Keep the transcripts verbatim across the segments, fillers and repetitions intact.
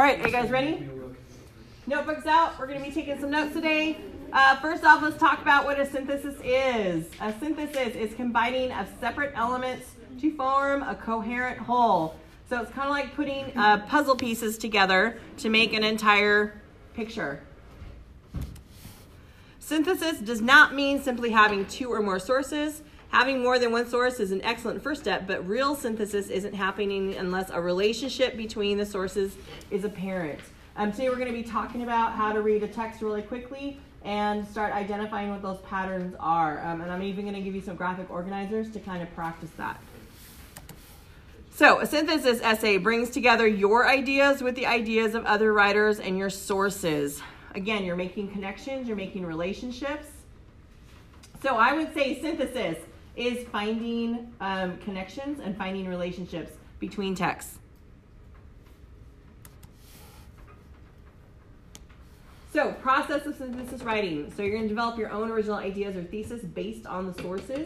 All right, are you guys ready? Notebooks out. We're going to be taking some notes today. Uh, first off, let's talk about what a synthesis is. A synthesis is combining of separate elements to form a coherent whole. So it's kind of like putting uh, puzzle pieces together to make an entire picture. Synthesis does not mean simply having two or more sources. Having more than one source is an excellent first step, but real synthesis isn't happening unless a relationship between the sources is apparent. Um, today we're going to be talking about how to read a text really quickly and start identifying what those patterns are. Um, and I'm even going to give you some graphic organizers to kind of practice that. So a synthesis essay brings together your ideas with the ideas of other writers and your sources. Again, you're making connections, you're making relationships. So I would say synthesis is finding um, connections and finding relationships between texts. So, process of synthesis writing. So you're going to develop your own original ideas or thesis based on the sources.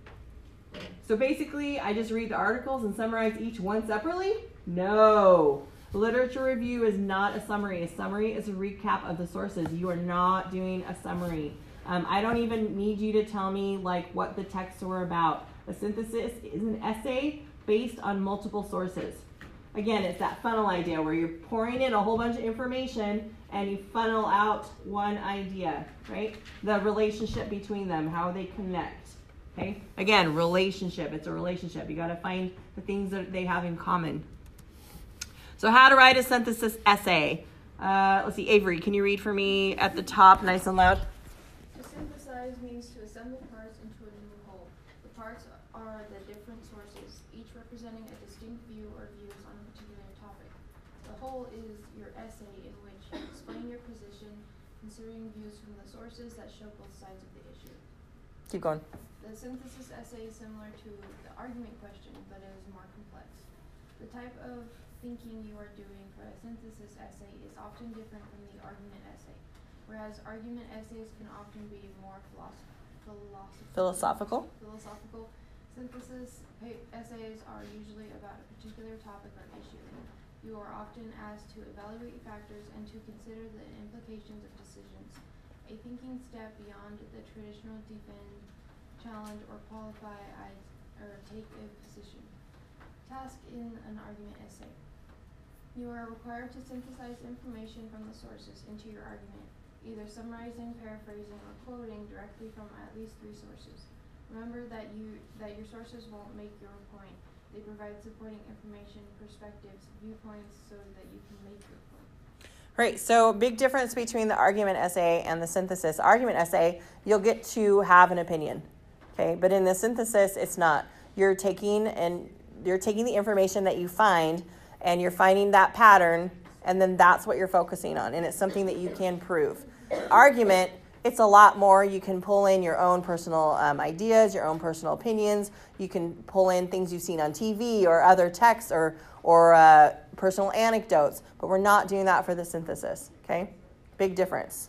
So basically, I just read the articles and summarize each one separately? No. Literature review is not a summary. A summary is a recap of the sources. You are not doing a summary. Um, I don't even need you to tell me like what the texts were about. A synthesis is an essay based on multiple sources. Again, it's that funnel idea where you're pouring in a whole bunch of information and you funnel out one idea, right? The relationship between them, how they connect, okay? Again, relationship, it's a relationship. You gotta find the things that they have in common. So how to write a synthesis essay. Uh, let's see, Avery, can you read for me at the top, nice and loud? To synthesize means to assemble parts into a new whole. The parts are the different sources, each representing a distinct view or views on a particular topic. The whole is your essay in which you explain your position, considering views from the sources that show both sides of the issue. Keep going. The synthesis essay is similar to the argument question, but it is more complex. The type of thinking you are doing for a synthesis essay is often different from the argument essay, whereas argument essays can often be more philosoph- philosophical. Philosophical. Philosophical. Synthesis essays are usually about a particular topic or issue. You are often asked to evaluate factors and to consider the implications of decisions, a thinking step beyond the traditional defend, challenge, or qualify as, or take a position. Task in an argument essay. You are required to synthesize information from the sources into your argument, either summarizing, paraphrasing, or quoting directly from at least three sources. Remember that you that your sources won't make your point. They provide supporting information, perspectives, viewpoints, so that you can make your point. Right, so big difference between the argument essay and the synthesis. Argument essay, you'll get to have an opinion, okay? But in the synthesis, it's not. You're taking and you're taking the information that you find and you're finding that pattern, and then that's what you're focusing on, and it's something that you can prove. Argument, it's a lot more. You can pull in your own personal um, ideas, your own personal opinions. You can pull in things you've seen on T V or other texts or, or uh, personal anecdotes, but we're not doing that for the synthesis, okay? Big difference.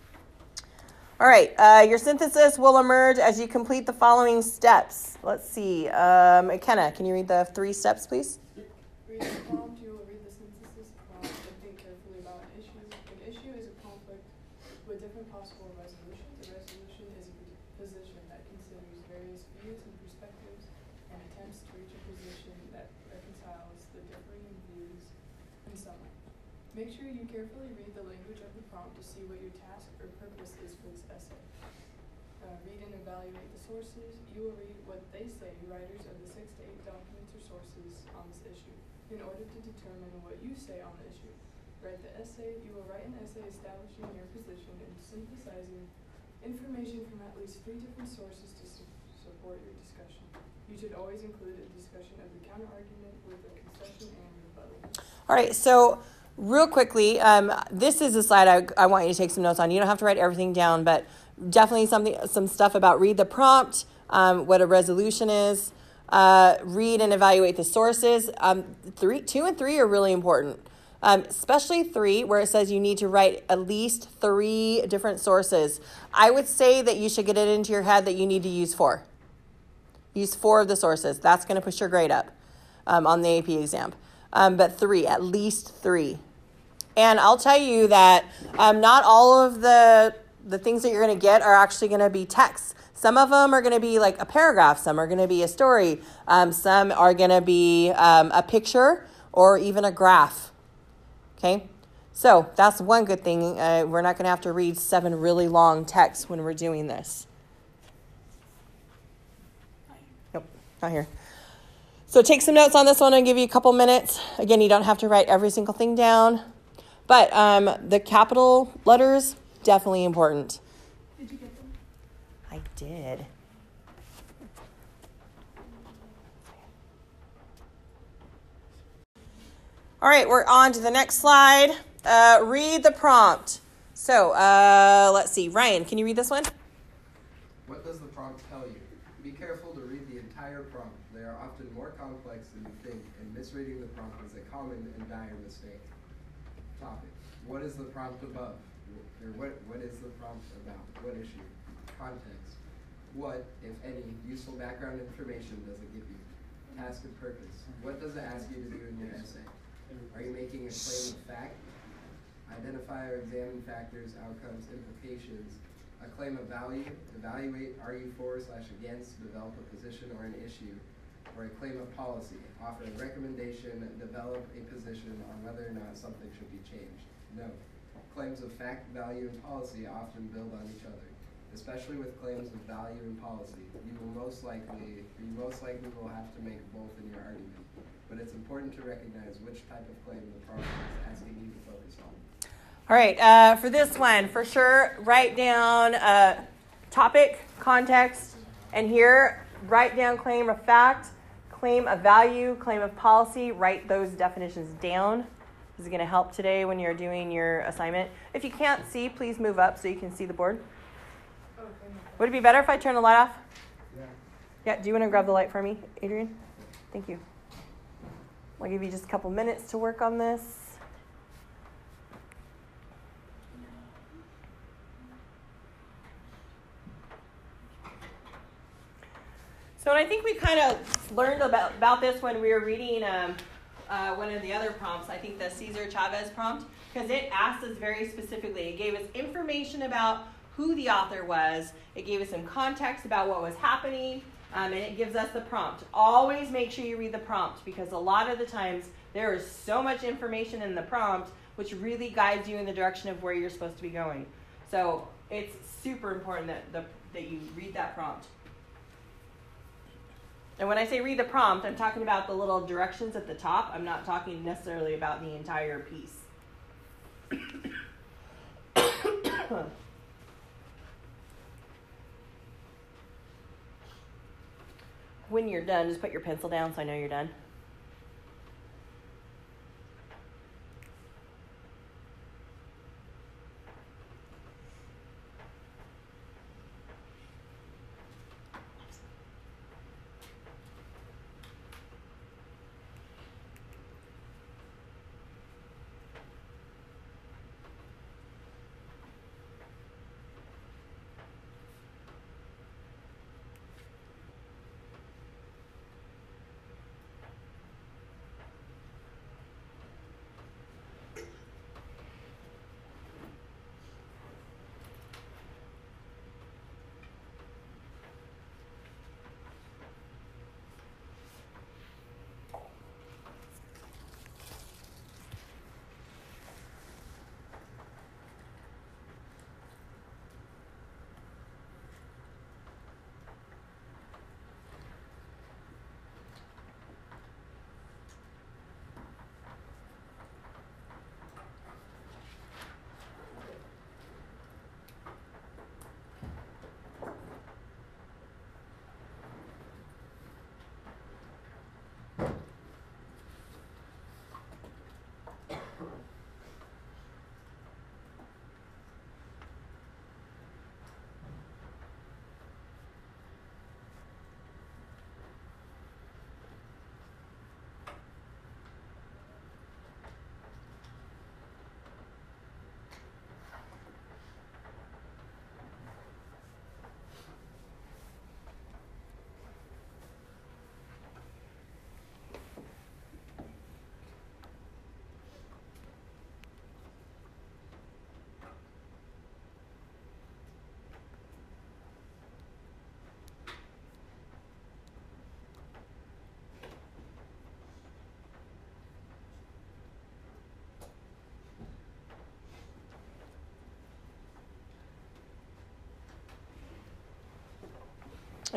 All right, uh, your synthesis will emerge as you complete the following steps. Let's see. Um, McKenna, can you read the three steps, please? Read the prompt, you will read the synthesis prompt and think carefully about an issue. An issue is a conflict with different possible resolutions. A resolution is a position that considers various views and perspectives and attempts to reach a position that reconciles the differing views in some way. Make sure you carefully read the language of the prompt to see what your task or purpose is for this essay. Uh, read and evaluate the sources. You will read what they say, writers of the six to eight documents or sources on this issue. In order to determine what you say on the issue, write the essay. You will write an essay establishing your position and synthesizing information from at least three different sources to su- support your discussion. You should always include a discussion of the counter-argument with a concession and rebuttal. All right, so real quickly, um, this is a slide I, I want you to take some notes on. You don't have to write everything down, but definitely something, some stuff about read the prompt, um, what a resolution is. Uh, read and evaluate the sources. Um, three, two and three are really important, um, especially three, where it says you need to write at least three different sources. I would say that you should get it into your head that you need to use four. Use four of the sources. That's going to push your grade up um, on the A P exam. Um, but three, at least three. And I'll tell you that um, not all of the the things that you're going to get are actually going to be text. Some of them are going to be like a paragraph. Some are going to be a story. Um, some are going to be um, a picture or even a graph. Okay? So that's one good thing. Uh, we're not going to have to read seven really long texts when we're doing this. Nope, not here. So take some notes on this one and give you a couple minutes. Again, you don't have to write every single thing down. But um, the capital letters, definitely important. Did you get them? I did. All right, we're on to the next slide. Uh, read the prompt. So uh, let's see. Ryan, can you read this one? What does the prompt tell you? Be careful to read the entire prompt. They are often more complex than you think, and misreading the prompt is a common and dire mistake. Topic. What is the prompt above? Or what, what is the prompt about? What issue? Context. What, if any, useful background information does it give you? Task and purpose. What does it ask you to do in your essay? Are you making a claim of fact? Identify or examine factors, outcomes, implications. A claim of value. Evaluate, argue for slash against, develop a position or an issue. Or a claim of policy. Offer a recommendation, develop a position on whether or not something should be changed. Note, claims of fact, value, and policy often build on each other. Especially with claims of value and policy, you will most likely, you most likely will have to make both in your argument. But it's important to recognize which type of claim the prompt is asking you to focus on. All right, uh, for this one, for sure, write down uh, topic, context, and here, write down claim of fact, claim of value, claim of policy. Write those definitions down. This is going to help today when you're doing your assignment. If you can't see, please move up so you can see the board. Okay. Would it be better if I turn the light off? Yeah. Yeah, do you want to grab the light for me, Adrian? Thank you. I'll give you just a couple minutes to work on this. So and I think we kind of learned about, about this when we were reading um, uh, one of the other prompts, I think the Cesar Chavez prompt, because it asked us very specifically. It gave us information about who the author was. It gave us some context about what was happening, um, and it gives us the prompt. Always make sure you read the prompt, because a lot of the times there is so much information in the prompt which really guides you in the direction of where you're supposed to be going. So it's super important that, the, that you read that prompt. And when I say read the prompt, I'm talking about the little directions at the top. I'm not talking necessarily about the entire piece. When you're done, just put your pencil down so I know you're done.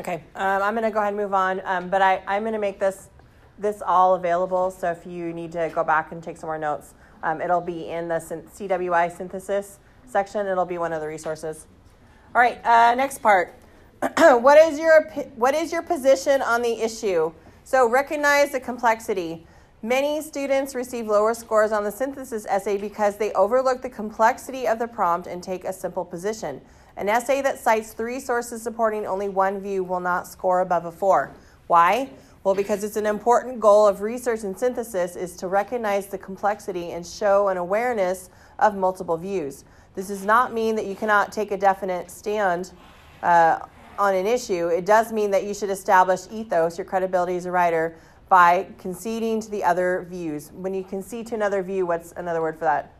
Okay, um, I'm going to go ahead and move on, um, but I, I'm going to make this this all available, so if you need to go back and take some more notes, um, it'll be in the C W I synthesis section. It'll be one of the resources. All right, uh, next part. what is your what is your position on the issue? So recognize the complexity. Many students receive lower scores on the synthesis essay because they overlook the complexity of the prompt and take a simple position. An essay that cites three sources supporting only one view will not score above a four. Why? Well, because it's an important goal of research and synthesis is to recognize the complexity and show an awareness of multiple views. This does not mean that you cannot take a definite stand uh, on an issue. It does mean that you should establish ethos, your credibility as a writer, by conceding to the other views. When you concede to another view, what's another word for that?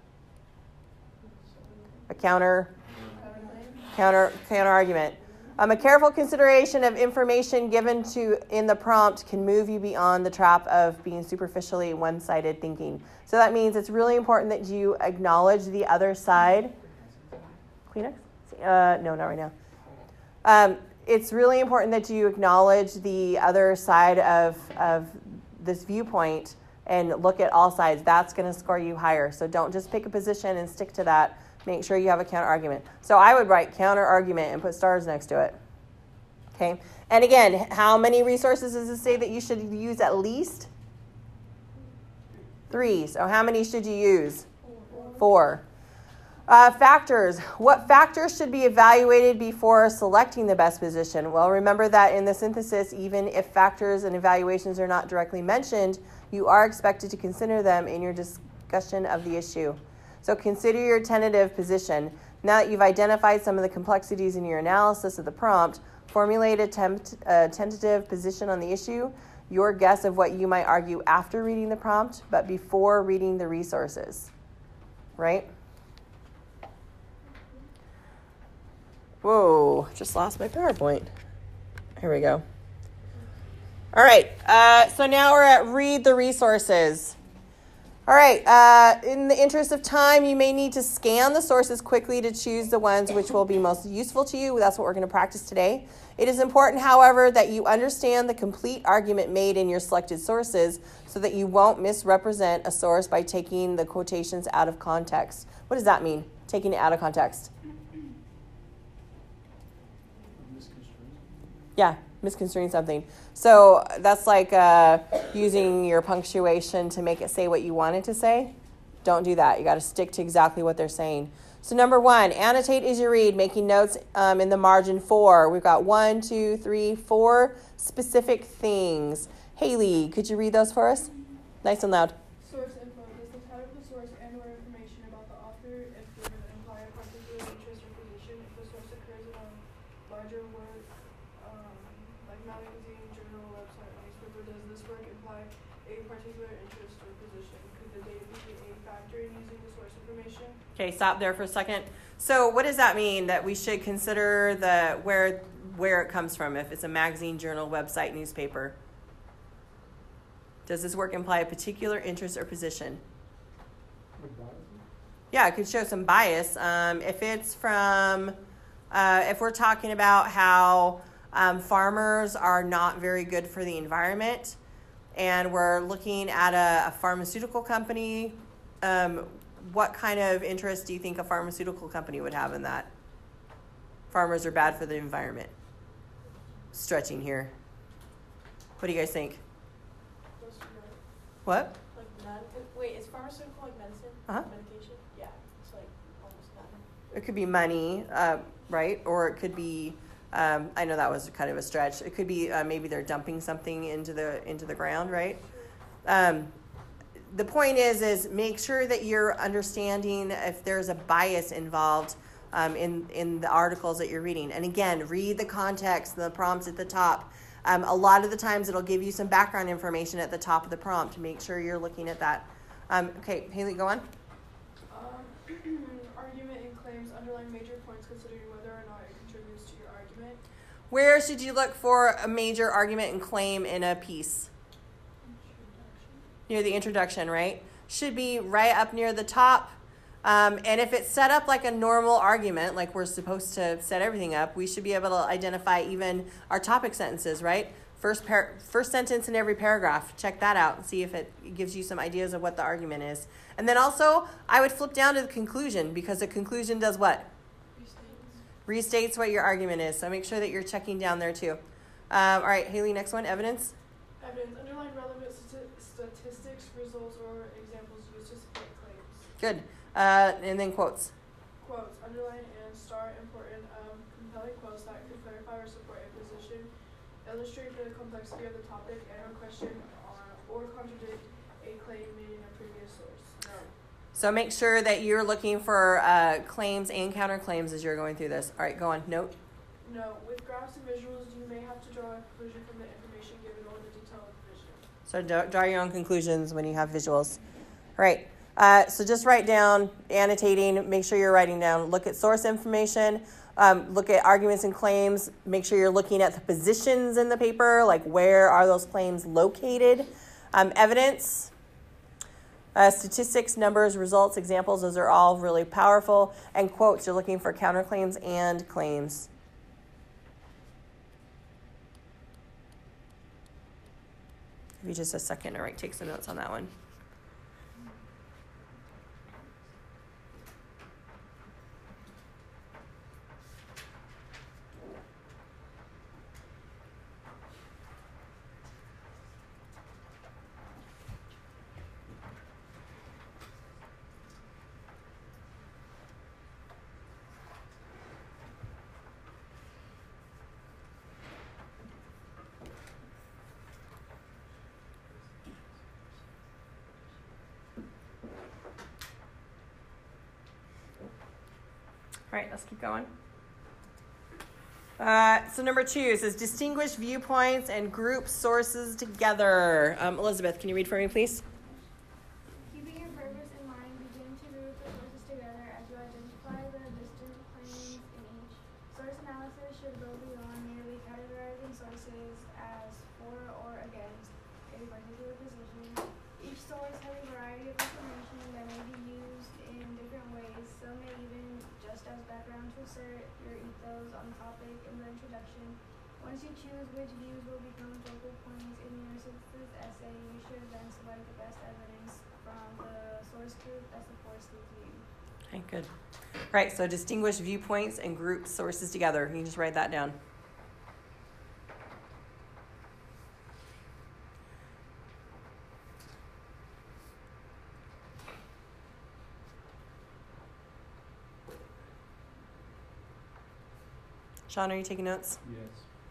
A counter, counter, counter argument. Um, a careful consideration of information given to in the prompt can move you beyond the trap of being superficially one-sided thinking. So that means it's really important that you acknowledge the other side. Kleenex? Uh, no, not right now. Um, it's really important that you acknowledge the other side of, of this viewpoint and look at all sides. That's going to score you higher. So don't just pick a position and stick to that. Make sure you have a counter argument. So I would write counter argument and put stars next to it. Okay. And again, how many resources does it say that you should use at least? Three. So how many should you use? Four. Uh, factors. What factors should be evaluated before selecting the best position? Well, remember that in the synthesis, even if factors and evaluations are not directly mentioned, you are expected to consider them in your discussion of the issue. So consider your tentative position. Now that you've identified some of the complexities in your analysis of the prompt, formulate a, tempt, a tentative position on the issue, your guess of what you might argue after reading the prompt, but before reading the resources, right? Whoa, just lost my PowerPoint. Here we go. All right, uh, so now we're at read the resources. All right, uh, in the interest of time, you may need to scan the sources quickly to choose the ones which will be most useful to you. That's what we're going to practice today. It is important, however, that you understand the complete argument made in your selected sources so that you won't misrepresent a source by taking the quotations out of context. What does that mean, taking it out of context? Yeah, misconstruing something. So that's like uh, using your punctuation to make it say what you want it to say. Don't do that. You got to stick to exactly what they're saying. So number one, annotate as you read, making notes um, in the margin four. We've got one, two, three, four specific things. Haley, could you read those for us? Nice and loud. Source info. Does the title of the source and or information about the author, if given, imply a particular interest or position? If the source occurs in a larger work, um, like magazine, journal, website, or newspaper, does this work imply a particular interest or position? Could the date be a factor in using the source information? Okay, stop there for a second. So what does that mean that we should consider the where where it comes from if it's a magazine, journal, website, newspaper? Does this work imply a particular interest or position? Yeah, it could show some bias. Um, if it's from, uh, if we're talking about how um, farmers are not very good for the environment, and we're looking at a, a pharmaceutical company, um, what kind of interest do you think a pharmaceutical company would have in that? Farmers are bad for the environment. Stretching here. What do you guys think? What? Like none? Wait, is pharmaceutical like medicine? Uh-huh. Medication? Yeah, it's like almost none. It could be money, uh, right? Or it could be, um, I know that was kind of a stretch. It could be uh, maybe they're dumping something into the into the ground, right? Um, the point is, is make sure that you're understanding if there's a bias involved um, in, in the articles that you're reading. And again, read the context, the prompts at the top. Um, a lot of the times it'll give you some background information at the top of the prompt. Make sure you're looking at that. Um, okay, Haley, go on. Um, argument and claims underline major points considering whether or not it contributes to your argument. Where should you look for a major argument and claim in a piece? Near the introduction, right? Should be right up near the top. Um, and if it's set up like a normal argument, like we're supposed to set everything up, we should be able to identify even our topic sentences, right? First par- first sentence in every paragraph. Check that out and see if it gives you some ideas of what the argument is. And then also, I would flip down to the conclusion, because the conclusion does what? Restates. Restates what your argument is. So make sure that you're checking down there too. Um, all right, Haley, next one, evidence. Evidence. Underline relevant stati- statistics, results, or examples used to support claims. Good. Uh, and then quotes. Quotes. Underline and star important um, compelling quotes that could clarify or support a position, illustrate the complexity of the topic, and or question or, or contradict a claim made in a previous source. No. So make sure that you're looking for uh, claims and counterclaims as you're going through this. All right, go on. Note. No. With graphs and visuals, you may have to draw a conclusion from the information given or the detail of the vision. So do- draw your own conclusions when you have visuals. All right. Uh, so just write down, annotating, make sure you're writing down. Look at source information. Um, look at arguments and claims. Make sure you're looking at the positions in the paper, like where are those claims located. Um, evidence, uh, statistics, numbers, results, examples, those are all really powerful. And quotes, you're looking for counterclaims and claims. Give you just a second to write, take some notes on that one. All right, let's keep going. Uh, so number two says distinguish viewpoints and group sources together. Um, Elizabeth, can you read for me, please? Keeping your purpose in mind, begin to group the sources together as you identify the distinct claims in each. Source analysis should go beyond merely categorizing sources as for or against a particular position. Each source has a variety of information that may be used in different ways. Some may even just as background to assert your ethos on the topic in the introduction. Once you choose which views will become focal points in your synthesis essay, you should then select the best evidence from the source group that supports the view. Okay, good. Right, so distinguish viewpoints and group sources together. You can just write that down. Sean, are you taking notes? Yes.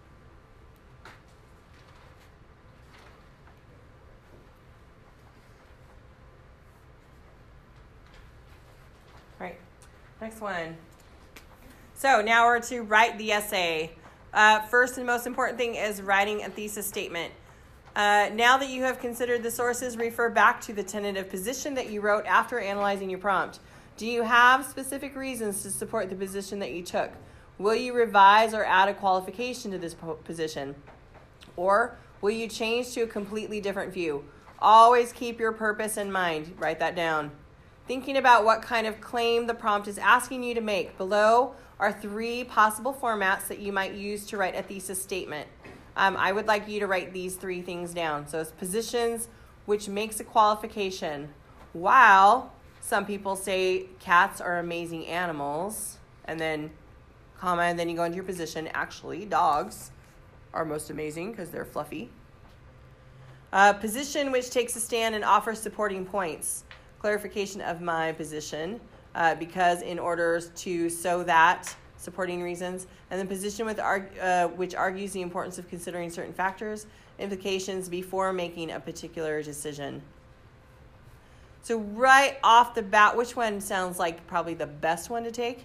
All right, next one. So now we're to write the essay. Uh, first and most important thing is writing a thesis statement. Uh, now that you have considered the sources, refer back to the tentative position that you wrote after analyzing your prompt. Do you have specific reasons to support the position that you took? Will you revise or add a qualification to this po- position? Or will you change to a completely different view? Always keep your purpose in mind. Write that down. Thinking about what kind of claim the prompt is asking you to make. Below are three possible formats that you might use to write a thesis statement. Um, I would like you to write these three things down. So it's positions, which makes a qualification. While some people say cats are amazing animals, and then comma, and then you go into your position. Actually, dogs are most amazing because they're fluffy. Uh, position, which takes a stand and offers supporting points. Clarification of my position, uh, because in order to so that, supporting reasons. And then position with arg- uh, which argues the importance of considering certain factors, implications before making a particular decision. So right off the bat, which one sounds like probably the best one to take?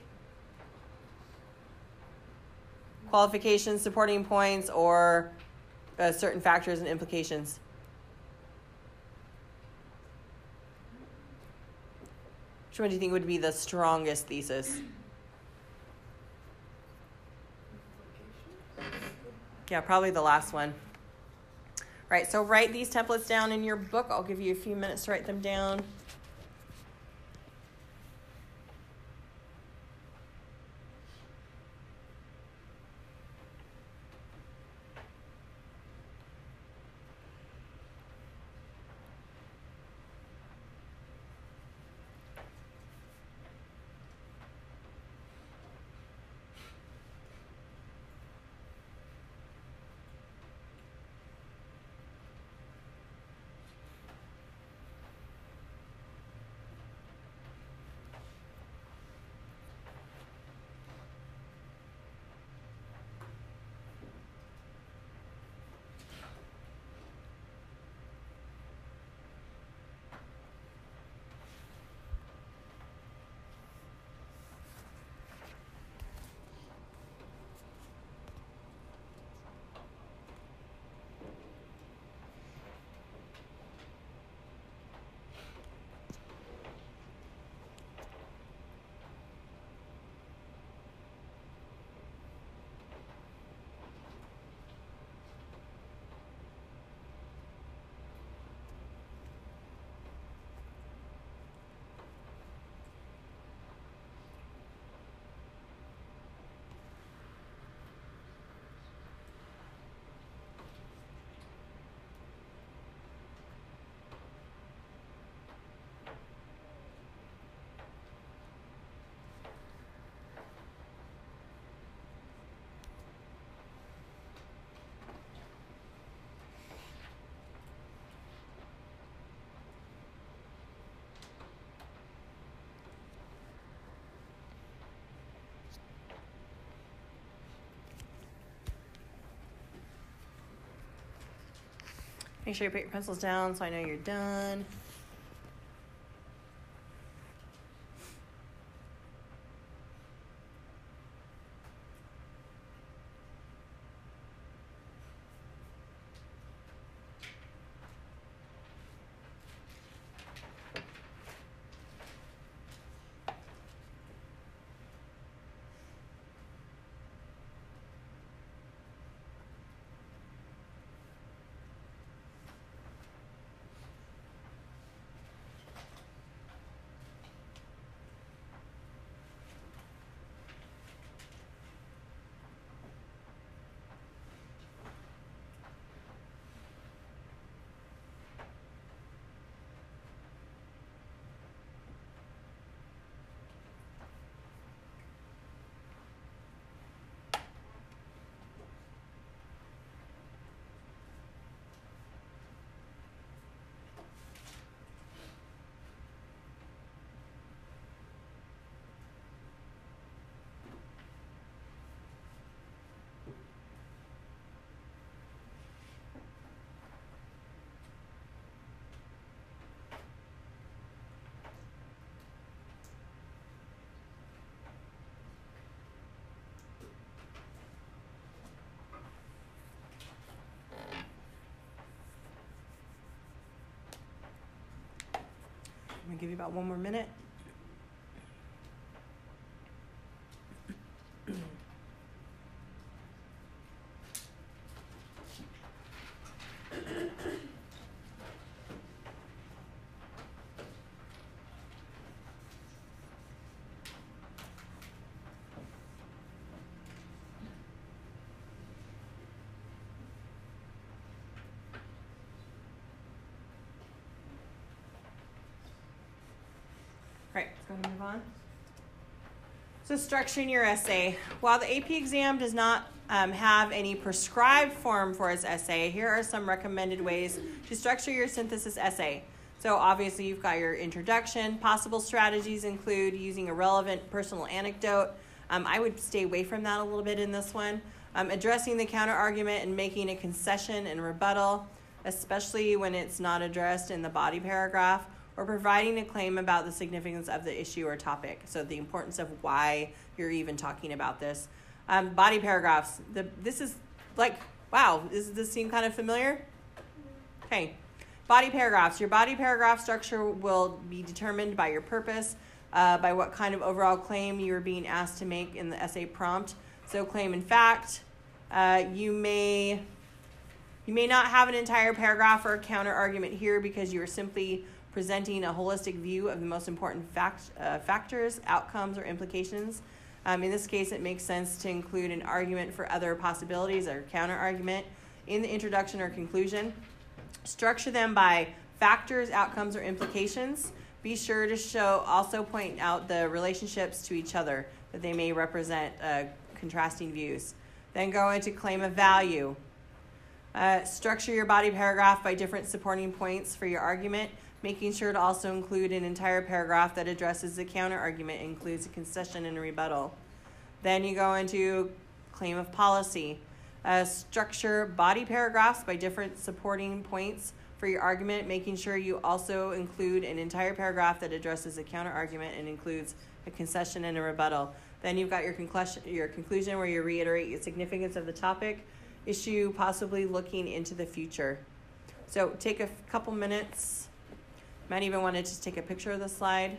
Qualifications, supporting points, or uh, certain factors and implications? Which one do you think would be the strongest thesis? Yeah, probably the last one. Right, so write these templates down in your book. I'll give you a few minutes to write them down. Make sure you put your pencils down so I know you're done. I'm gonna give you about one more minute. Right, let's go ahead and move on. So structuring your essay. While the A P exam does not um, have any prescribed form for its essay, here are some recommended ways to structure your synthesis essay. So obviously you've got your introduction. Possible strategies include using a relevant personal anecdote. Um, I would stay away from that a little bit in this one. Um, addressing the counter argument and making a concession and rebuttal, especially when it's not addressed in the body paragraph, or providing a claim about the significance of the issue or topic. So the importance of why you're even talking about this. Um, body paragraphs. The, this is like, wow, does this seem kind of familiar? Okay. Body paragraphs. Your body paragraph structure will be determined by your purpose, uh, by what kind of overall claim you are being asked to make in the essay prompt. So claim in fact. Uh, you may, you may not have an entire paragraph or a counter argument here because you are simply presenting a holistic view of the most important fact, uh, factors, outcomes, or implications. Um, in this case, it makes sense to include an argument for other possibilities or counter-argument in the introduction or conclusion. Structure them by factors, outcomes, or implications. Be sure to show, also point out the relationships to each other that they may represent uh, contrasting views. Then go into claim of value. Uh, structure your body paragraph by different supporting points for your argument, making sure to also include an entire paragraph that addresses the counter-argument, includes a concession and a rebuttal. Then you go into claim of policy. Uh, structure body paragraphs by different supporting points for your argument, making sure you also include an entire paragraph that addresses a counter-argument and includes a concession and a rebuttal. Then you've got your conclusion, your conclusion where you reiterate the significance of the topic, issue, possibly looking into the future. So take a couple minutes. Might even want to just take a picture of the slide.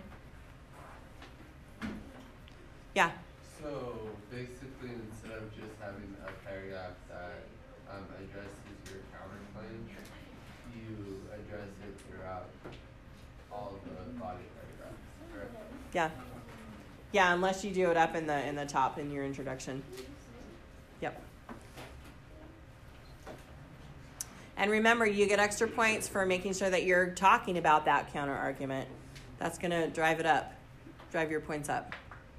Yeah. So basically, instead of just having a paragraph that um, addresses your counterclaim, you address it throughout all the body paragraphs, correct? Yeah. Yeah, unless you do it up in the in the top in your introduction. Yep. And remember, you get extra points for making sure that you're talking about that counter argument. That's going to drive it up, drive your points up.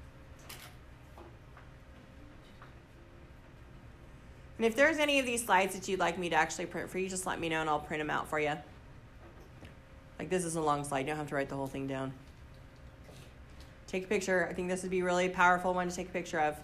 And if there's any of these slides that you'd like me to actually print for you, just let me know and I'll print them out for you. Like this is a long slide. You don't have to write the whole thing down. Take a picture. I think this would be a really powerful one to take a picture of.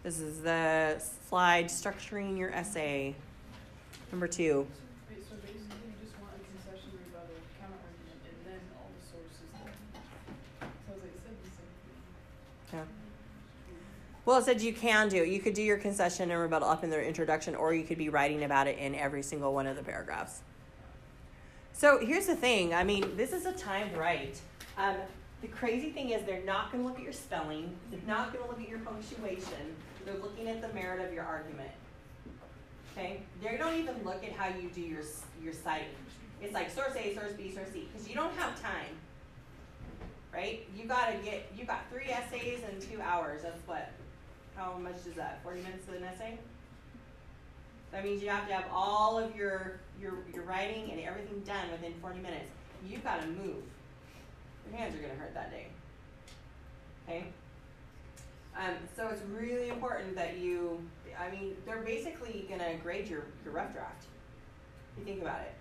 This is the slide structuring your essay. Number two. Wait, so basically you just want a concession rebuttal, counter argument, and then all the sources there. So as I said, the same thing. Yeah. Well, it said you can do. You could do your concession and rebuttal up in the introduction, or you could be writing about it in every single one of the paragraphs. So here's the thing. I mean, this is a timed write. Um, the crazy thing is they're not going to look at your spelling. They're not going to look at your punctuation. They're looking at the merit of your argument. Okay? They don't even look at how you do your your citing. It's like source A, source B, source C, because you don't have time. Right? You got to get, you got three essays in two hours. That's what? How much is that? forty minutes of an essay? That means you have to have all of your, your, your writing and everything done within forty minutes. You've got to move. Your hands are going to hurt that day. Okay? Um, so it's really important that you, I mean, they're basically going to grade your, your rough draft. You think about it.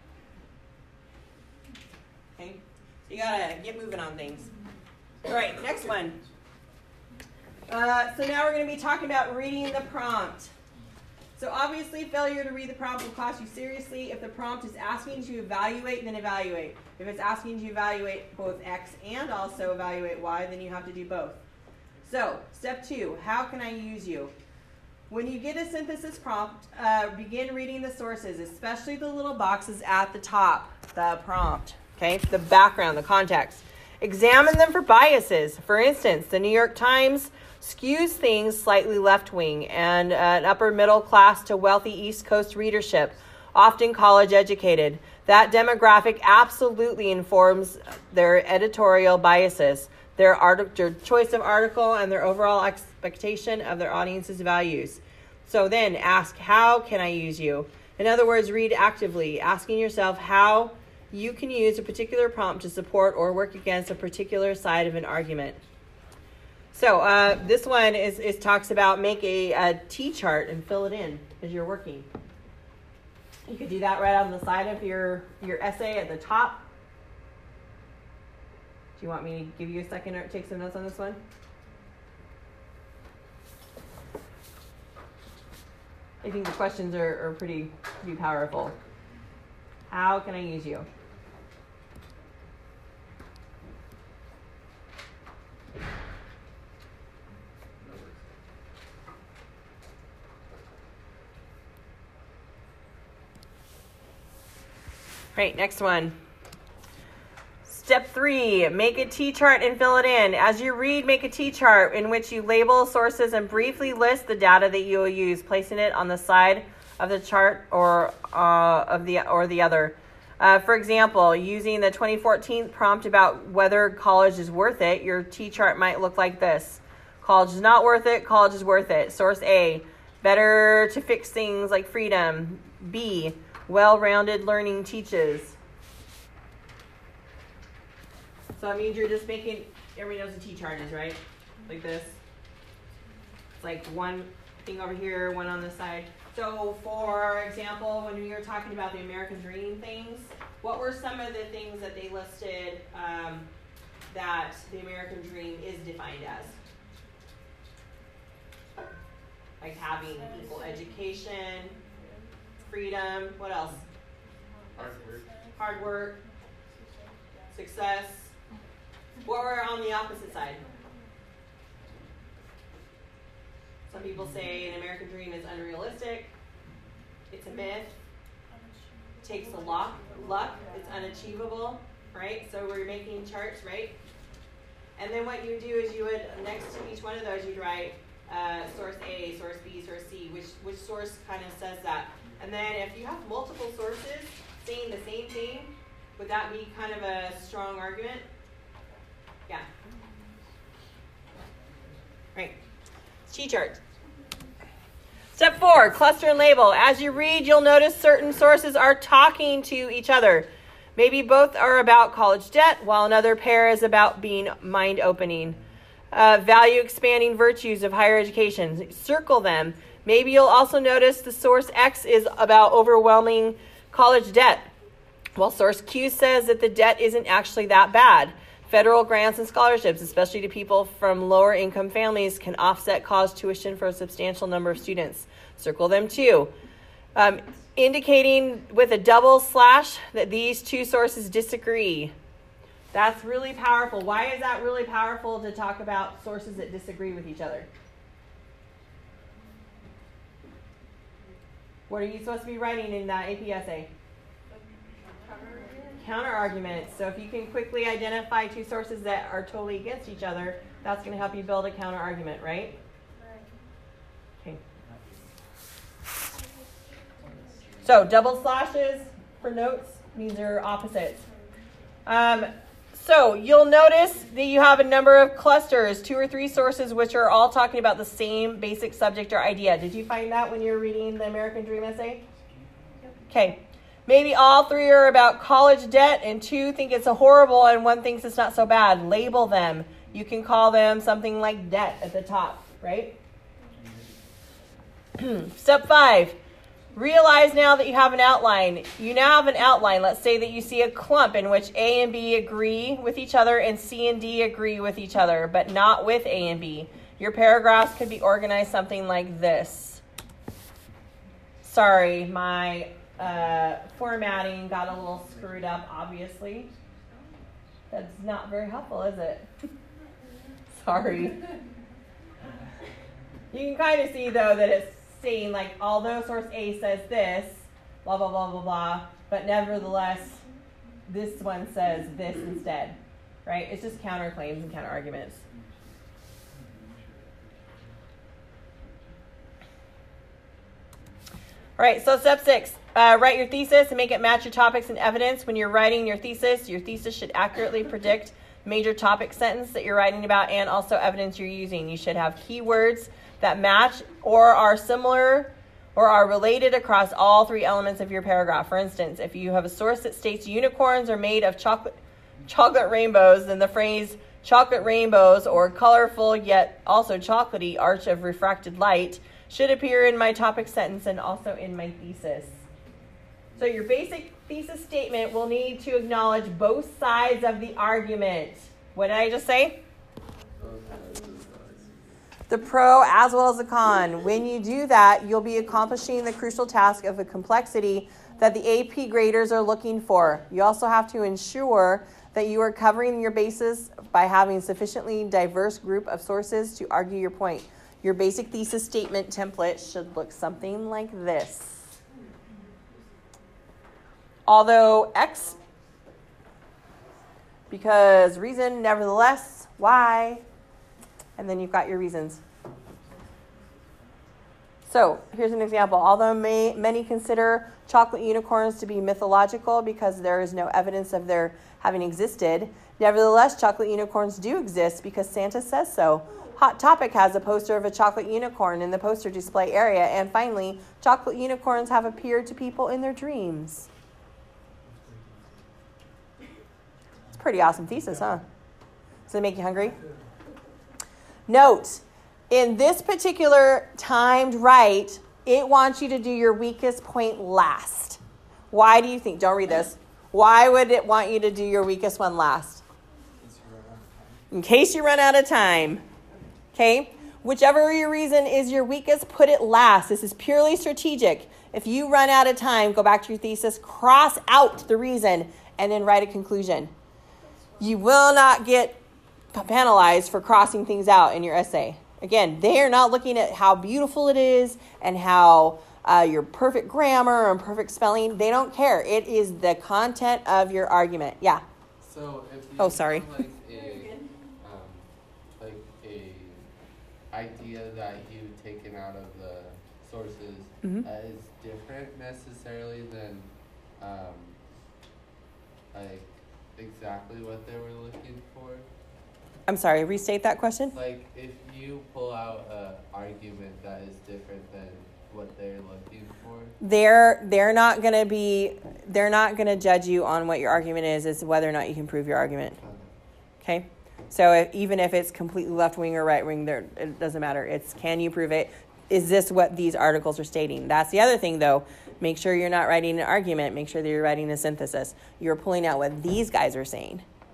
Okay? So you got to get moving on things. All right, next one. Uh, so now we're going to be talking about reading the prompt. So obviously failure to read the prompt will cost you seriously. If the prompt is asking you to evaluate, then evaluate. If it's asking you to evaluate both X and also evaluate Y, then you have to do both. So step two, how can I use you? When you get a synthesis prompt, uh, begin reading the sources, especially the little boxes at the top, the prompt, okay, the background, the context. Examine them for biases. For instance, the New York Times skews things slightly left-wing and uh, an upper middle class to wealthy East Coast readership, often college educated. That demographic absolutely informs their editorial biases, their, art- their choice of article, and their overall expectation of their audience's values. So then ask, how can I use you? In other words, read actively, asking yourself how you can use a particular prompt to support or work against a particular side of an argument. So uh, this one is, is talks about make a, a T-chart and fill it in as you're working. You could do that right on the side of your, your essay at the top. Do you want me to give you a second or take some notes on this one? I think the questions are, are pretty, pretty powerful. How can I use you? Right, next one. Step three, make a T-chart and fill it in. As you read, make a T-chart in which you label sources and briefly list the data that you will use, placing it on the side of the chart or uh, of the or the other. Uh, for example, using the twenty fourteen prompt about whether college is worth it, your T-chart might look like this. College is not worth it, college is worth it. Source A, better to fix things like freedom. B, well-rounded learning teaches. So that means you're just making, everybody knows what a T-chart is, right? Like this. It's like one thing over here, one on this side. So for example, when we were talking about the American Dream things, what were some of the things that they listed um, that the American Dream is defined as? Like having equal education, freedom, what else? Hard work. Hard work, success. What were on the opposite side? Some people say an American dream is unrealistic. It's a myth. Takes a lot, luck. It's unachievable, right? So we're making charts, right? And then what you would do is you would, next to each one of those, you'd write uh, source A, source B, source C, which, which source kind of says that. And then if you have multiple sources saying the same thing, would that be kind of a strong argument? Yeah. Right. T-chart. Step four, cluster and label. As you read, you'll notice certain sources are talking to each other. Maybe both are about college debt, while another pair is about being mind-opening. Uh, value-expanding virtues of higher education. Circle them. Maybe you'll also notice the source X is about overwhelming college debt, while source Q says that the debt isn't actually that bad. Federal grants and scholarships, especially to people from lower income families, can offset cost tuition for a substantial number of students. Circle them too. Um, indicating with a double slash that these two sources disagree. That's really powerful. Why is that really powerful to talk about sources that disagree with each other? What are you supposed to be writing in that A P essay? Counter arguments. So if you can quickly identify two sources that are totally against each other, that's going to help you build a counter argument, right? Okay. So double slashes for notes means they're opposites. Um, so you'll notice that you have a number of clusters, two or three sources, which are all talking about the same basic subject or idea. Did you find that when you were reading the American Dream essay? Okay. Maybe all three are about college debt and two think it's a horrible and one thinks it's not so bad. Label them. You can call them something like debt at the top, right? Step five. Realize now that you have an outline. You now have an outline. Let's say that you see a clump in which A and B agree with each other and C and D agree with each other, but not with A and B. Your paragraphs could be organized something like this. Sorry, my uh, formatting got a little screwed up, obviously. That's not very helpful, is it? Sorry. You can kind of see, though, that it's saying, like, although source A says this, blah, blah, blah, blah, blah, but nevertheless, this one says this instead, right? It's just counterclaims and counterarguments. All right, so step six, uh, write your thesis and make it match your topics and evidence. When you're writing your thesis, your thesis should accurately predict major topic sentence that you're writing about and also evidence you're using. You should have keywords that match or are similar or are related across all three elements of your paragraph. For instance, if you have a source that states unicorns are made of chocolate chocolate rainbows, then the phrase chocolate rainbows or colorful yet also chocolatey arch of refracted light should appear in my topic sentence and also in my thesis. So your basic thesis statement will need to acknowledge both sides of the argument. What did I just say? The pro as well as the con. When you do that, you'll be accomplishing the crucial task of the complexity that the A P graders are looking for. You also have to ensure that you are covering your bases by having sufficiently diverse group of sources to argue your point. Your basic thesis statement template should look something like this. Although X, because reason, nevertheless, Y, and then you've got your reasons. So here's an example. Although may, many consider chocolate unicorns to be mythological because there is no evidence of their having existed, nevertheless, chocolate unicorns do exist because Santa says so. Hot Topic has a poster of a chocolate unicorn in the poster display area. And finally, chocolate unicorns have appeared to people in their dreams. It's a pretty awesome thesis, huh? Does it make you hungry? Note, in this particular timed write, it wants you to do your weakest point last. Why do you think? Don't read this. Why would it want you to do your weakest one last? In case you run out of time. Okay? Whichever your reason is your weakest, put it last. This is purely strategic. If you run out of time, go back to your thesis, cross out the reason, and then write a conclusion. You will not get penalized for crossing things out in your essay. Again, they are not looking at how beautiful it is and how uh, your perfect grammar and perfect spelling. They don't care. It is the content of your argument. Yeah. So if you oh, sorry. have like a um, like a idea that you've taken out of the sources mm-hmm. that is different necessarily than um, like exactly what they were looking for. I'm sorry, restate that question. Like, if you pull out an argument that is different than what they're looking for, they're they're not gonna be they're not gonna judge you on what your argument is, is whether or not you can prove your argument. Okay, so if, even if it's completely left wing or right wing, there it doesn't matter. It's can you prove it? Is this what these articles are stating? That's the other thing, though. Make sure you're not writing an argument. Make sure that you're writing a synthesis. You're pulling out what these guys are saying.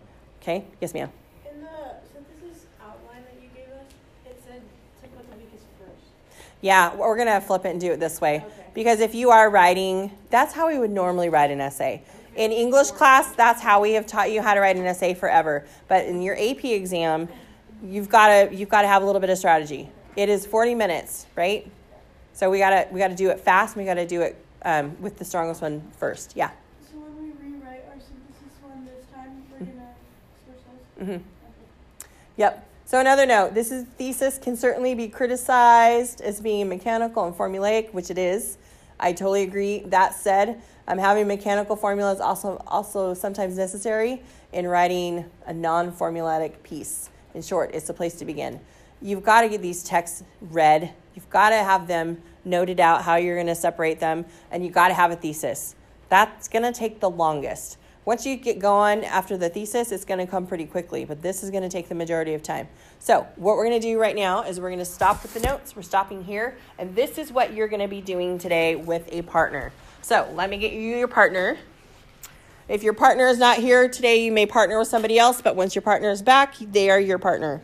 Okay? Yes, ma'am. In the synthesis outline that you gave us, it said to put the weakest first. Yeah, we're going to flip it and do it this way. Okay. Because if you are writing, that's how we would normally write an essay. In English class, that's how we have taught you how to write an essay forever. But in your A P exam, you've got to you've got to have a little bit of strategy. It is forty minutes, right? So we got to we got to do it fast, and we got to do it um, with the strongest one first. Yeah. So when we rewrite our synthesis one this time, we're gonna switch those? Mm-hmm. Yep. So another note, this is thesis can certainly be criticized as being mechanical and formulaic, which it is. I totally agree. That said, um, having mechanical formula is also also sometimes necessary in writing a non-formulatic piece. In short, it's the place to begin. You've got to get these texts read. You've got to have them noted out how you're going to separate them, and you've got to have a thesis. That's going to take the longest. Once you get going after the thesis, it's going to come pretty quickly, but this is going to take the majority of time. So what we're going to do right now is we're going to stop with the notes. We're stopping here, and this is what you're going to be doing today with a partner. So let me get you your partner. If your partner is not here today, you may partner with somebody else, but once your partner is back, they are your partner.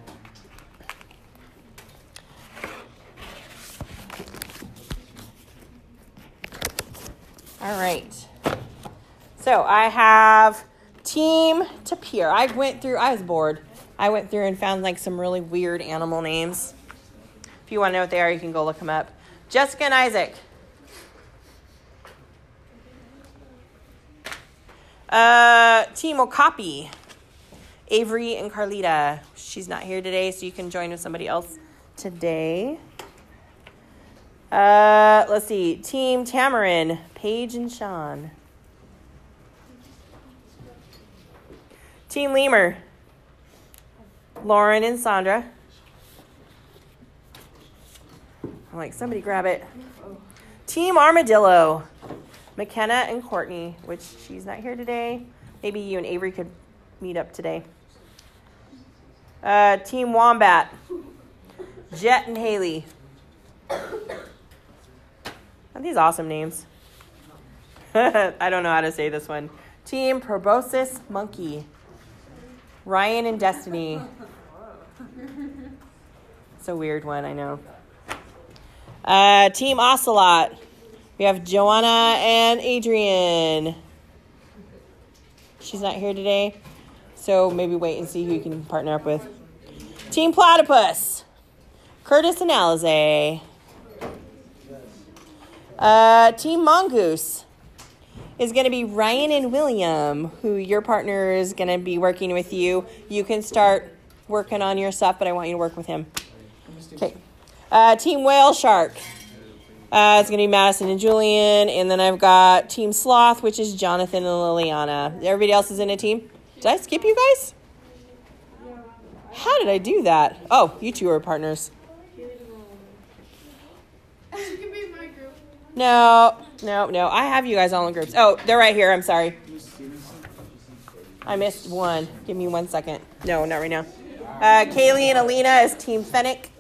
All right. So I have Team Tapir. I went through, I was bored. I went through and found like some really weird animal names. If you want to know what they are, you can go look them up. Jessica and Isaac. Uh, Team Okapi. Avery and Carlita. She's not here today, so you can join with somebody else today. Uh, let's see. Team Tamarin. Paige and Sean. Team Lemur. Lauren and Sandra. I'm like, somebody grab it. Team Armadillo. McKenna and Courtney, which she's not here today. Maybe you and Avery could meet up today. Uh, Team Wombat. Jet and Haley. Aren't these awesome names? I don't know how to say this one. Team Proboscis Monkey. Ryan and Destiny. It's a weird one, I know. Uh, Team Ocelot. We have Joanna and Adrian. She's not here today, so maybe wait and see who you can partner up with. Team Platypus. Curtis and Alize. Uh, Team Mongoose is going to be Ryan and William, who your partner is going to be working with you. You can start working on your stuff, but I want you to work with him. Okay. Uh, Team Whale Shark. Uh, it's going to be Madison and Julian. And then I've got Team Sloth, which is Jonathan and Liliana. Everybody else is in a team? Did I skip you guys? How did I do that? Oh, you two are partners. You can be in my group. No, no, no. I have you guys all in groups. Oh, they're right here. I'm sorry. I missed one. Give me one second. No, not right now. Uh, Kaylee and Alina is Team Fennec.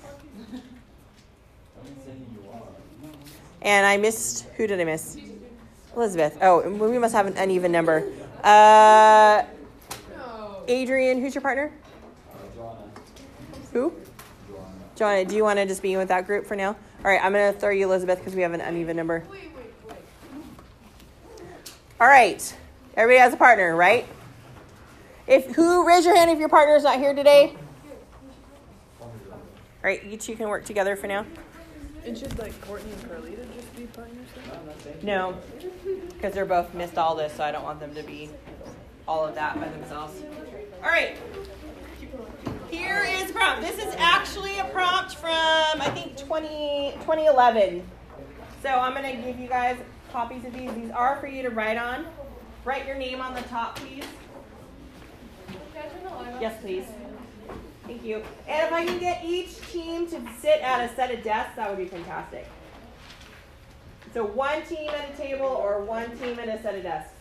And I missed, who did I miss? Elizabeth. Oh, we must have an uneven number. Uh, Adrian, who's your partner? Who? Joanna, do you want to just be with that group for now? All right, I'm going to throw you Elizabeth because we have an uneven number. All right. Everybody has a partner, right? If who raise your hand if your partner is not here today? All right, you two can work together for now. And should like Courtney and Carlita just be partners? No, because they're both missed all this, so I don't want them to be all of that by themselves. All right. Here is a prompt. This is actually a prompt from, I think, twenty, twenty eleven. So I'm going to give you guys copies of these. These are for you to write on. Write your name on the top, please. Yes, please. Thank you. And if I can get each team to sit at a set of desks, that would be fantastic. So one team at a table or one team at a set of desks.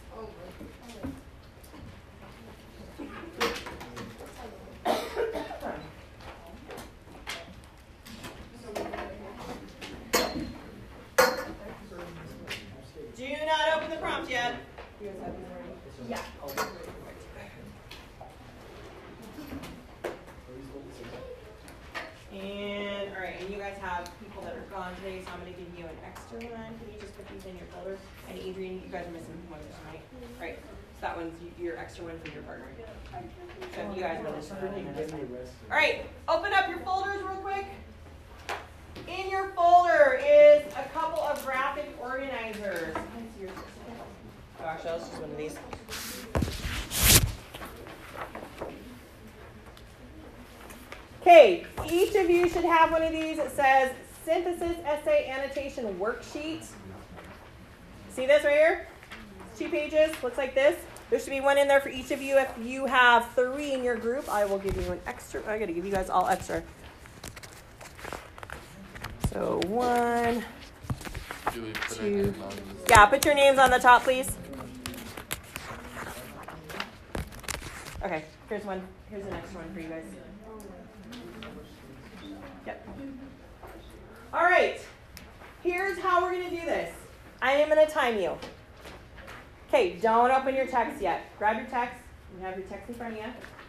Do not open the prompt yet. Yeah. have people that are gone today, so I'm gonna give you an extra one. Can you just put these in your folder? And Adrian, you guys are missing one of this, right? Right. So that one's y- your extra one for your partner. So if you guys know this, that's fine. All right, open up your folders real quick. In your folder is a couple of graphic organizers. Oh, actually, let's just one of these. Okay, each of you should have one of these. It says Synthesis Essay Annotation Worksheet. See this right here? Two pages, looks like this. There should be one in there for each of you. If you have three in your group, I will give you an extra. I gotta give you guys all extra. So one, Do we put our two. name on this? Yeah, put your names on the top, please. Okay, here's one. Here's an extra one for you guys. Yep. All right. Here's how we're going to do this. I am going to time you. Okay, don't open your text yet. Grab your text. You have your text in front of you.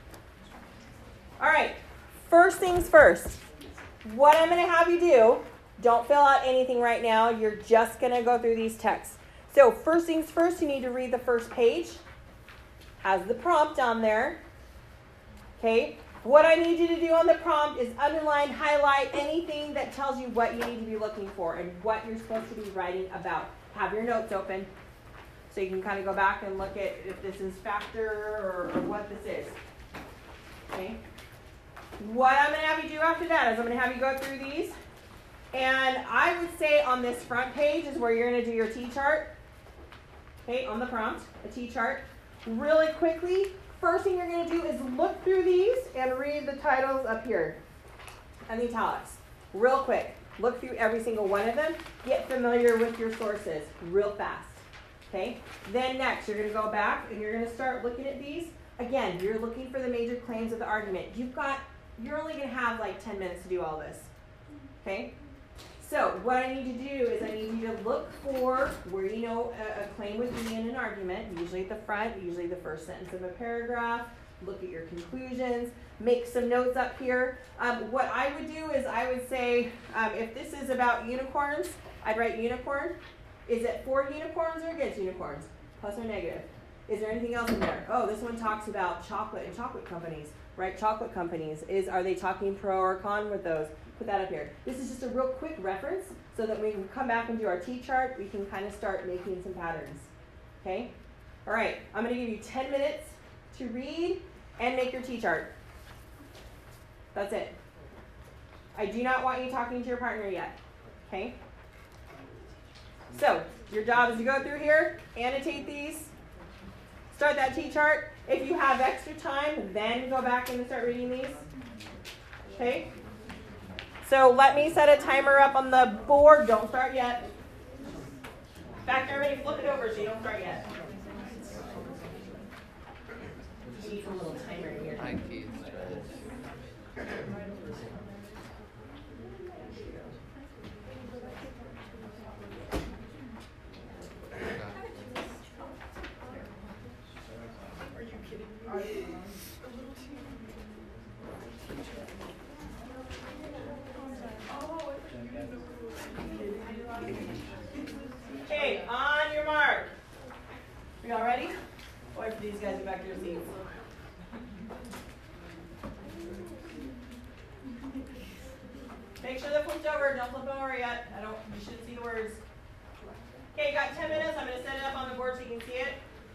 All right. First things first. What I'm going to have you do, don't fill out anything right now. You're just going to go through these texts. So first things first, you need to read the first page. Has the prompt on there. Okay. What I need you to do on the prompt is underline, highlight anything that tells you what you need to be looking for and what you're supposed to be writing about. Have your notes open so you can kind of go back and look at if this is factor or, or what this is. Okay. What I'm going to have you do after that is I'm going to have you go through these. And I would say on this front page is where you're going to do your T-chart. Okay, on the prompt, a T-chart. Really quickly, first thing you're going to do is look through these and read the titles up here and the italics. Real quick. Look through every single one of them. Get familiar with your sources real fast. Okay? Then next, you're going to go back and you're going to start looking at these. Again, you're looking for the major claims of the argument. You've got, you're only going to have like ten minutes to do all this. Okay? So what I need to do is I need you to look for where you know a, a claim would be in an argument, usually at the front, usually the first sentence of a paragraph. Look at your conclusions. Make some notes up here. Um, what I would do is I would say, um, if this is about unicorns, I'd write unicorn. Is it for unicorns or against unicorns? Plus or negative? Is there anything else in there? Oh, this one talks about chocolate and chocolate companies, right? Chocolate companies. Is Are they talking pro or con with those? Put that up here. This is just a real quick reference so that we can come back and do our T-chart. We can kind of start making some patterns. Okay? All right. I'm going to give you ten minutes to read and make your T-chart. That's it. I do not want you talking to your partner yet. Okay? So, your job is to go through here, annotate these, start that T-chart. If you have extra time, then go back and start reading these. Okay? So let me set a timer up on the board. Don't start yet. In fact, everybody flip it over so you don't start yet. We need a little timer here. Hi, Keith. Are you kidding me? A little too. Okay, on your mark. Are y'all ready? Wait for these guys to get back to their seats. Make sure they're flipped over. Don't flip them over yet. I don't. You shouldn't see the words. Okay, you got ten minutes. I'm going to set it up on the board so you can see it.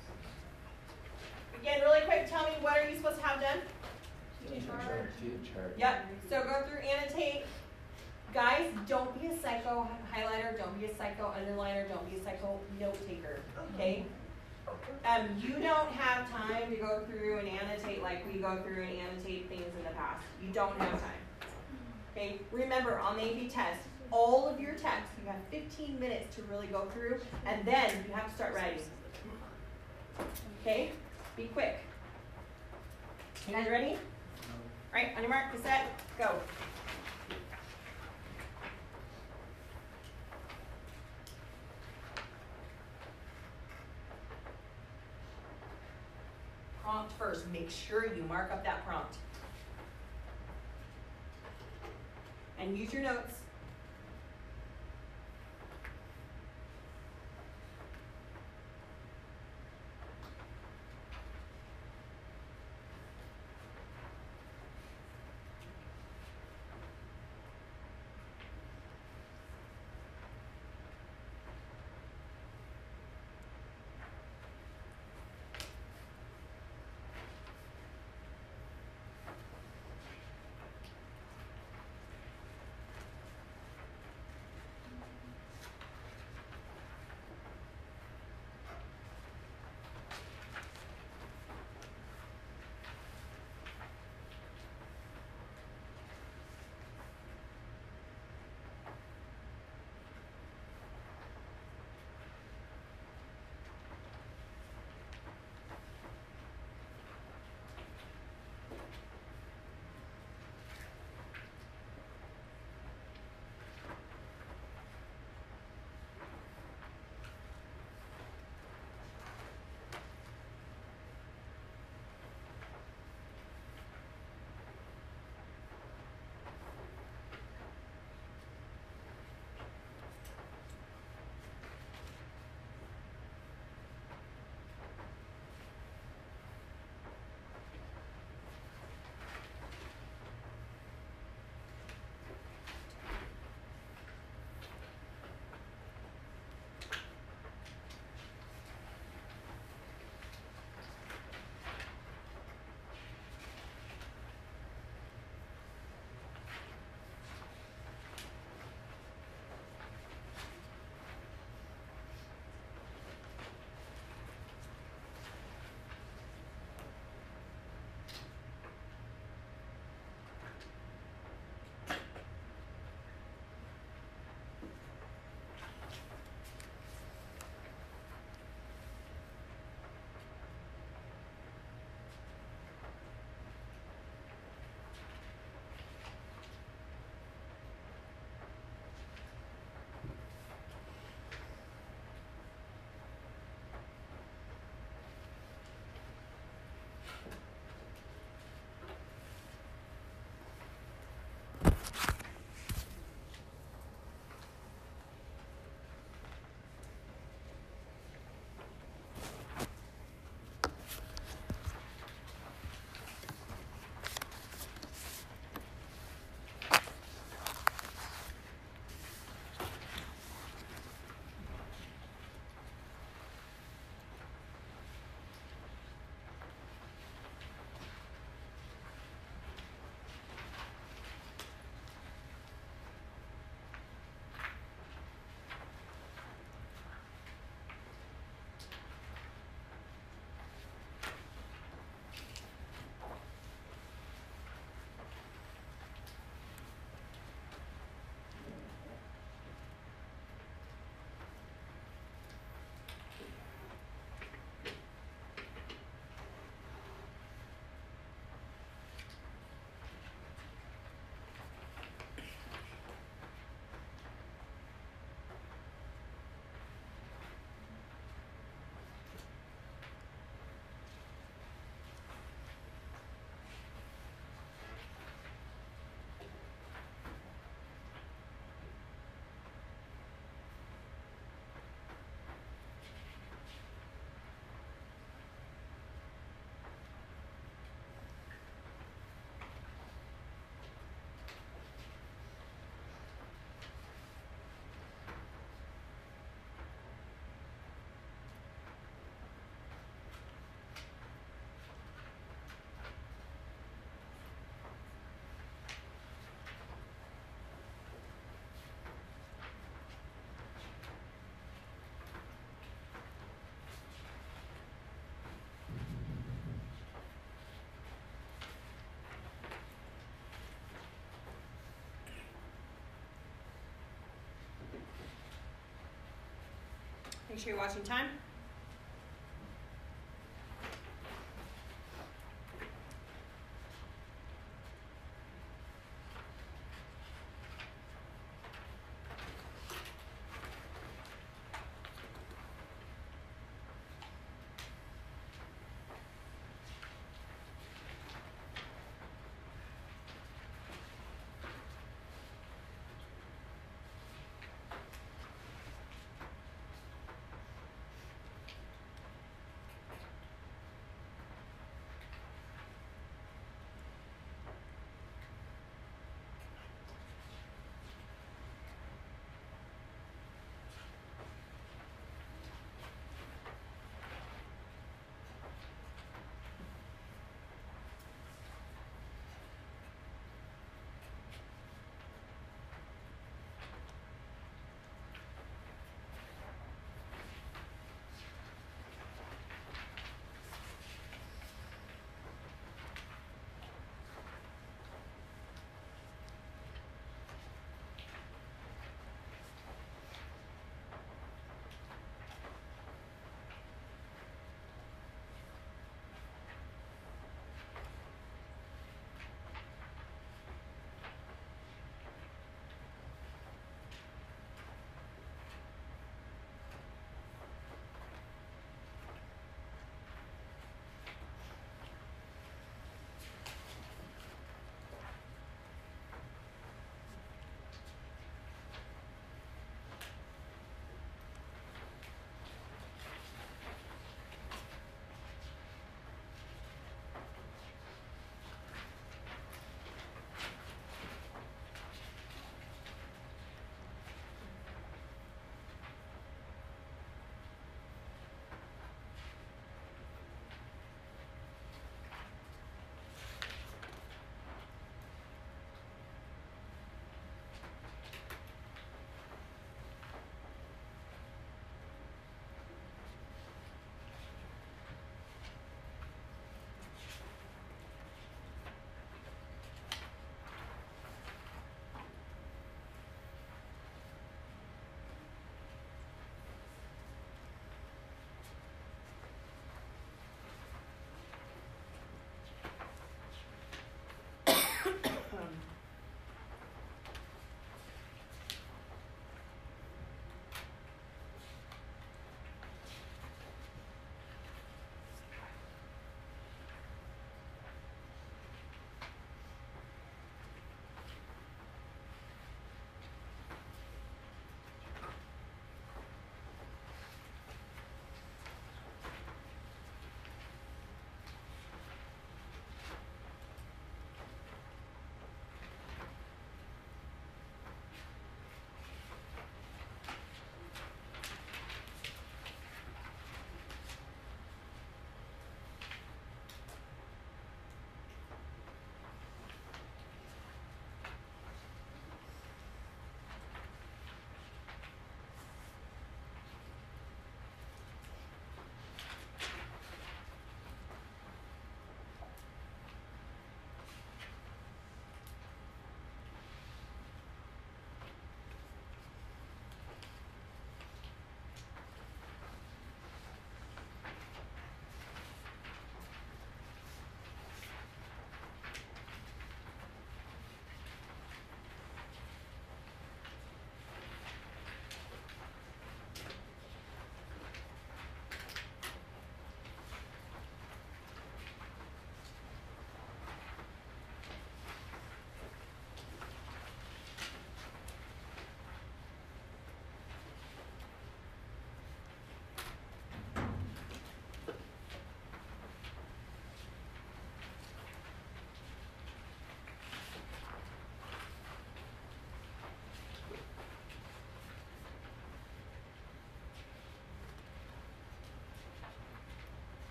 Again, really quick, tell me, what are you supposed to have done? T-chart. T-chart. Yep. So go through, annotate. Guys, don't be a psycho highlighter. Don't be a psycho underliner. Don't be a psycho note taker. Okay? Um, you don't have time to go through and annotate like we go through and annotate things in the past. You don't have time. Okay? Remember, on the A P test, all of your text, you have fifteen minutes to really go through, and then you have to start writing. Okay? Be quick. You guys ready? All right, on your mark, get set, go. Prompt first. Make sure you mark up that prompt. And use your notes. making sure you're watching time.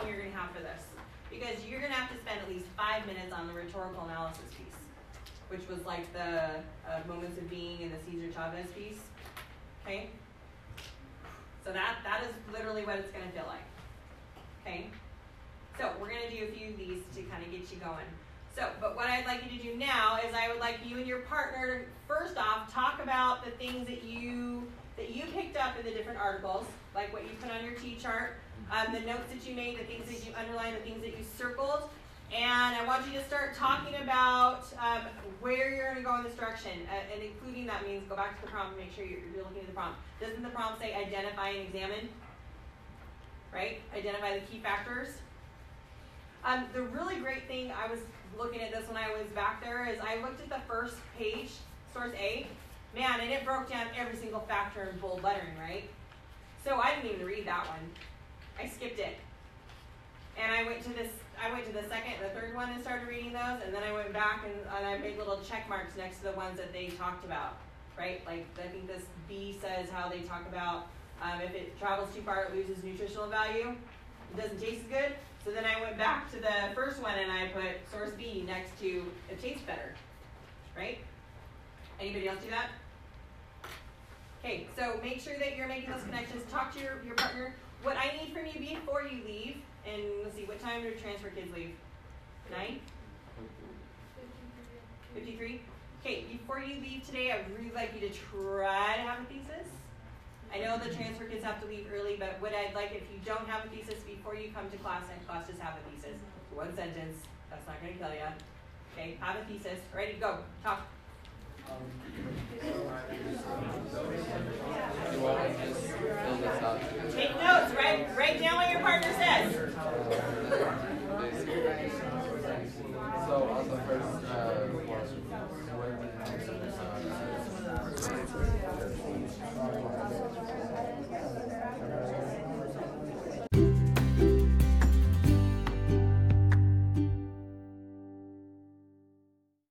long you're gonna have for this. Because you're gonna have to spend at least five minutes on the rhetorical analysis piece, which was like the uh, moments of being and the Cesar Chavez piece. Okay? So that, that is literally what it's gonna feel like. Okay? So we're gonna do a few of these to kind of get you going. So, but what I'd like you to do now is I would like you and your partner to first off talk about the things that you that you picked up in the different articles, like what you put on your T-chart, um, the notes that you made, the things that you underlined, the things that you circled, and I want you to start talking about um, where you're going to go in this direction, uh, and including that means go back to the prompt and make sure you're, you're looking at the prompt. Doesn't the prompt say identify and examine? Right? Identify the key factors. Um, the really great thing, I was looking at this when I was back there, is I looked at the first page, source A, man, and it broke down every single factor in bold lettering, right? So I didn't even read that one. I skipped it. And I went to this, I went to the second and the third one and started reading those, and then I went back and, and I made little check marks next to the ones that they talked about, right? Like, I think this B says how they talk about um, if it travels too far, it loses nutritional value. It doesn't taste as good. So then I went back to the first one and I put source B next to it tastes better, right? Anybody else do that? Okay, so make sure that you're making those connections. Talk to your, your partner. What I need from you before you leave, and let's see, what time do transfer kids leave? Nine? fifty-three? Okay, before you leave today, I would really like you to try to have a thesis. I know the transfer kids have to leave early, but what I'd like, if you don't have a thesis before you come to class, next class, just have a thesis. One sentence. That's not going to kill you. Okay, have a thesis. Ready, go. Talk. Um, so you want to just fill this out? Take notes. Write, write down what your partner says. So on the first uh, one, where did you, uh,